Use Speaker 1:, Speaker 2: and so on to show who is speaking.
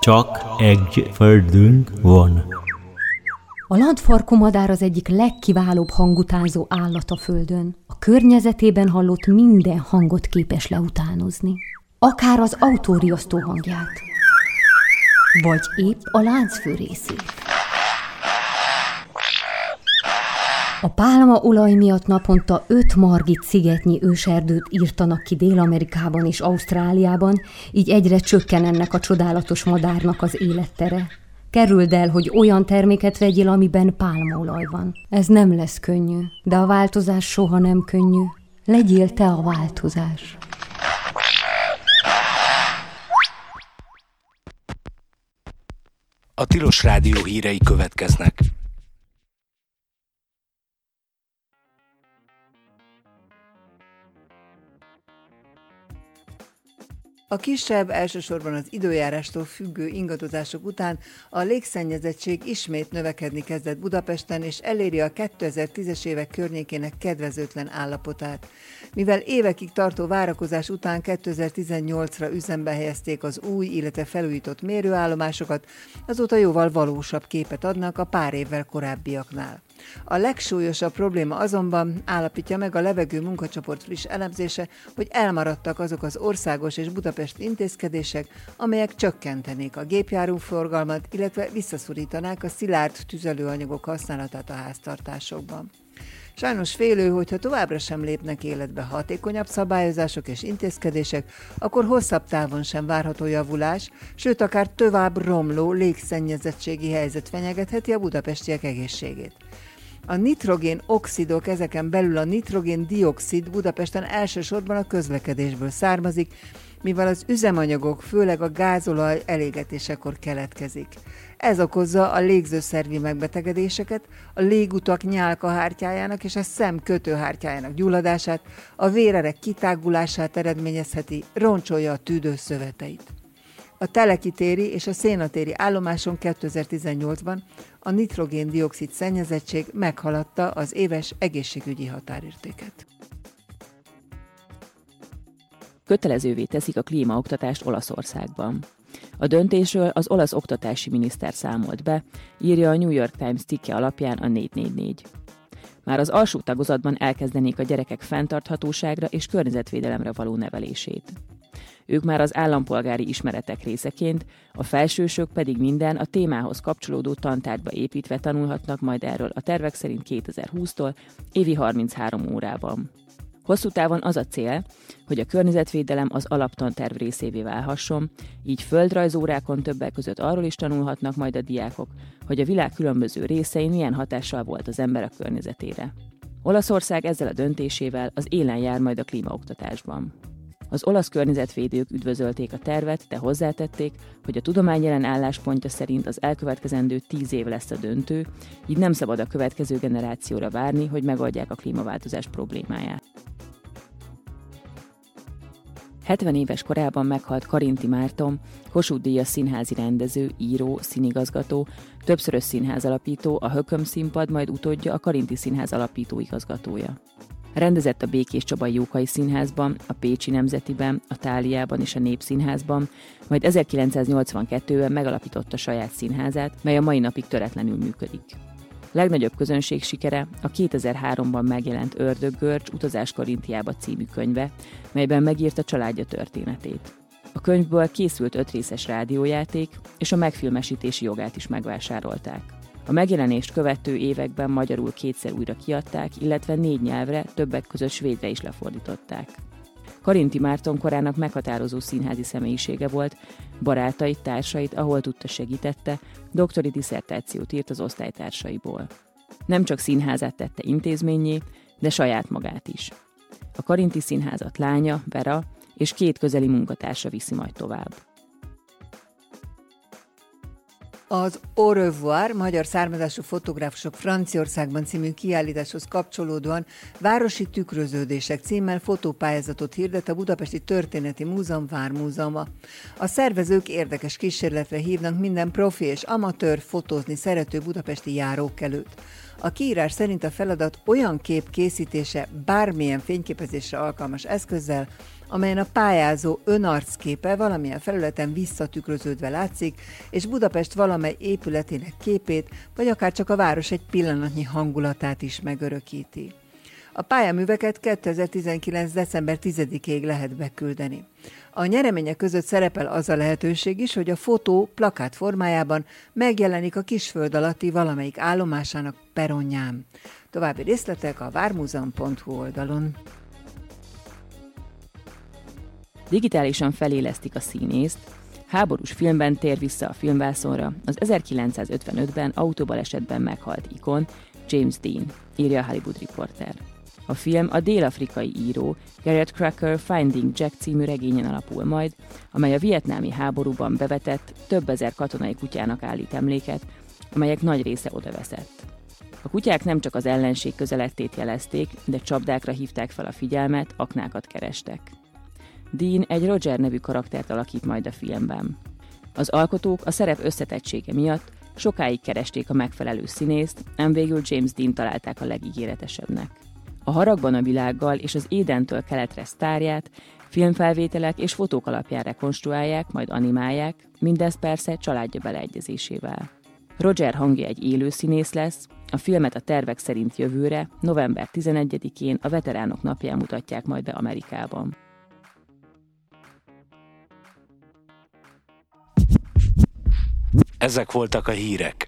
Speaker 1: Csak egy földünk van.
Speaker 2: A landfarkú madár az egyik legkiválóbb hangutánzó állat a földön. A környezetében hallott minden hangot képes leutánozni. Akár az autóriasztó hangját, vagy épp a láncfő részét. A pálmaolaj miatt naponta 5 margit szigetnyi őserdőt írtanak ki Dél-Amerikában és Ausztráliában, így egyre csökken ennek a csodálatos madárnak az élettere. Kerüld el, hogy olyan terméket vegyél, amiben pálmaolaj van. Ez nem lesz könnyű, de a változás soha nem könnyű. Legyél te a változás.
Speaker 3: A Tilos Rádió hírei következnek.
Speaker 4: A kisebb, elsősorban az időjárástól függő ingadozások után a légszennyezettség ismét növekedni kezdett Budapesten, és eléri a 2010-es évek környékének kedvezőtlen állapotát. Mivel évekig tartó várakozás után 2018-ra üzembe helyezték az új, illetve felújított mérőállomásokat, azóta jóval valósabb képet adnak a pár évvel korábbiaknál. A legsúlyosabb probléma azonban, állapítja meg a levegő munkacsoport friss elemzése, hogy elmaradtak azok az országos és budapesti intézkedések, amelyek csökkentenék a gépjárműforgalmat, illetve visszaszorítanák a szilárd tüzelőanyagok használatát a háztartásokban. Sajnos félő, hogyha továbbra sem lépnek életbe hatékonyabb szabályozások és intézkedések, akkor hosszabb távon sem várható javulás, sőt akár tovább romló légszennyezettségi helyzet fenyegetheti a budapestiek egészségét. A nitrogén-oxidok, ezeken belül a nitrogén-dioxid Budapesten elsősorban a közlekedésből származik, mivel az üzemanyagok, főleg a gázolaj elégetésekor keletkezik. Ez okozza a légzőszervi megbetegedéseket, a légutak nyálkahártyájának és a szem kötőhártyájának gyulladását, a vérerek kitágulását eredményezheti, roncsolja a tüdő szöveteit. A Teleki téri és a Szénatéri állomáson 2018-ban a nitrogén-dioxid szennyezettség meghaladta az éves egészségügyi határértéket.
Speaker 5: Kötelezővé teszik a klímaoktatást Olaszországban. A döntésről az olasz oktatási miniszter számolt be, írja a New York Times cikke alapján a 444. Már az alsó tagozatban elkezdenék a gyerekek fenntarthatóságra és környezetvédelemre való nevelését. Ők már az állampolgári ismeretek részeként, a felsősök pedig minden a témához kapcsolódó tantárgyba építve tanulhatnak majd erről a tervek szerint 2020-tól évi 33 órában. Hosszú távon az a cél, hogy a környezetvédelem az alaptanterv részévé válhasson, így földrajzórákon többek között arról is tanulhatnak majd a diákok, hogy a világ különböző részein milyen hatással volt az ember a környezetére. Olaszország ezzel a döntésével az élen jár majd a klímaoktatásban. Az olasz környezetvédők üdvözölték a tervet, de hozzátették, hogy a tudomány jelen álláspontja szerint az elkövetkezendő 10 év lesz a döntő, így nem szabad a következő generációra várni, hogy megoldják a klímaváltozás problémáját. 70 éves korában meghalt Karinti Márton, Kossuth-díjas színházi rendező, író, színigazgató, többszörös színházalapító, a Hököm Színpad, majd utódja a Karinti Színház alapító igazgatója. Rendezett a Békés Csabai Jókai Színházban, a Pécsi Nemzetiben, a Tháliában és a Népszínházban, majd 1982-ben megalapította saját színházát, mely a mai napig töretlenül működik. Legnagyobb közönség sikere a 2003-ban megjelent Ördöggörcs Utazás Karintiába című könyve, melyben megírta családja történetét. A könyvből készült 5 részes rádiójáték, és a megfilmesítési jogát is megvásárolták. A megjelenést követő években magyarul 2-szer újra kiadták, illetve 4 nyelvre, többek között svédre is lefordították. Karinti Márton korának meghatározó színházi személyisége volt, barátait, társait, ahol tudta segítette, doktori disszertációt írt az osztálytársaiból. Nem csak színházát tette intézménnyé, de saját magát is. A Karinti Színházat lánya, Vera és 2 közeli munkatársa viszi majd tovább.
Speaker 4: Az Au revoir, magyar származású fotográfusok Franciaországban című kiállításhoz kapcsolódóan városi tükröződések címmel fotópályázatot hirdet a Budapesti Történeti Múzeum Vármúzeuma. A szervezők érdekes kísérletre hívnak minden profi és amatőr fotózni szerető budapesti járókelőt. A kiírás szerint a feladat olyan kép készítése bármilyen fényképezésre alkalmas eszközzel, amelyen a pályázó önarcképe valamilyen felületen visszatükröződve látszik, és Budapest valamely épületének képét, vagy akár csak a város egy pillanatnyi hangulatát is megörökíti. A pályaműveket 2019. december 10-ig lehet beküldeni. A nyeremények között szerepel az a lehetőség is, hogy a fotó plakát formájában megjelenik a Kisföld alatti valamelyik állomásának peronján. További részletek a vármuzeum.hu oldalon.
Speaker 5: Digitálisan felélesztik a színészt, háborús filmben tér vissza a filmvászonra az 1955-ben autóbalesetben meghalt ikon James Dean, írja a Hollywood Reporter. A film a dél-afrikai író Garrett Cracker Finding Jack című regényen alapul majd, amely a vietnámi háborúban bevetett, több ezer katonai kutyának állít emléket, amelyek nagy része odaveszett. A kutyák nem csak az ellenség közelettét jelezték, de csapdákra hívták fel a figyelmet, aknákat kerestek. Dean egy Roger nevű karaktert alakít majd a filmben. Az alkotók a szerep összetettsége miatt sokáig keresték a megfelelő színészt, ám végül James Dean találták a legígéretesebbnek. A Haragban a világgal és az Édentől keletre sztárját filmfelvételek és fotók alapján rekonstruálják, majd animálják, mindezt persze családja beleegyezésével. Roger hangja egy élő színész lesz, a filmet a tervek szerint jövőre, november 11-én a Veteránok napján mutatják majd be Amerikában.
Speaker 3: Ezek voltak a hírek.